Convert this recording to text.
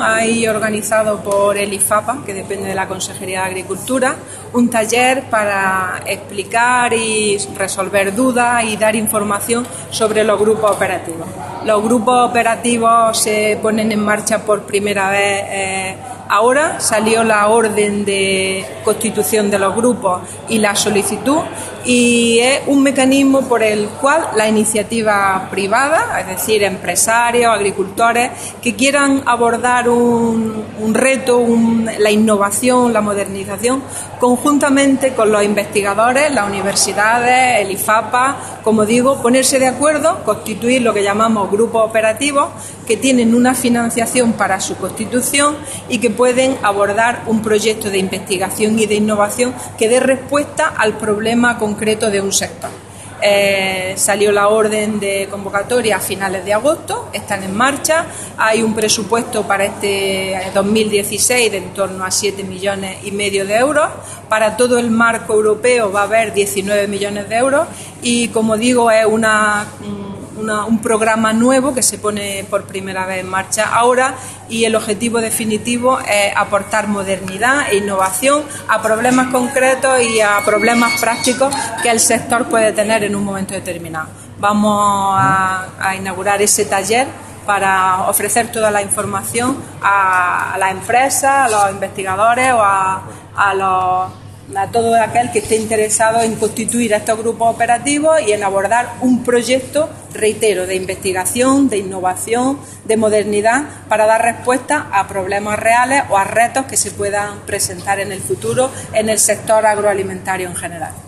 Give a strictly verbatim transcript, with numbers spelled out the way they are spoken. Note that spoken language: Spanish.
hay organizado por el IFAPA, que depende de la Consejería de Agricultura, un taller para explicar y resolver dudas y dar información sobre los grupos operativos. Los grupos operativos se ponen en marcha por primera vez eh, ahora, salió la orden de constitución de los grupos y la solicitud, y es un mecanismo por el cual la iniciativa privada, es decir, empresarios, agricultores, que quieran abordar un, un reto, un, la innovación, la modernización, conjuntamente con los investigadores, las universidades, el IFAPA, como digo, ponerse de acuerdo, constituir lo que llamamos grupos operativos, que tienen una financiación para su constitución y que pueden abordar un proyecto de investigación y de innovación que dé respuesta al problema concreto de un sector. Eh, salió la orden de convocatoria a finales de agosto, están en marcha, hay un presupuesto para este dos mil dieciséis de en torno a siete millones y medio de euros, para todo el marco europeo va a haber diecinueve millones de euros y, como digo, es una... Una, un programa nuevo que se pone por primera vez en marcha ahora, y el objetivo definitivo es aportar modernidad e innovación a problemas concretos y a problemas prácticos que el sector puede tener en un momento determinado. Vamos a, a inaugurar ese taller para ofrecer toda la información a, a las empresas, a los investigadores o a, a los a todo aquel que esté interesado en constituir estos grupos operativos y en abordar un proyecto, reitero, de investigación, de innovación, de modernidad, para dar respuesta a problemas reales o a retos que se puedan presentar en el futuro en el sector agroalimentario en general.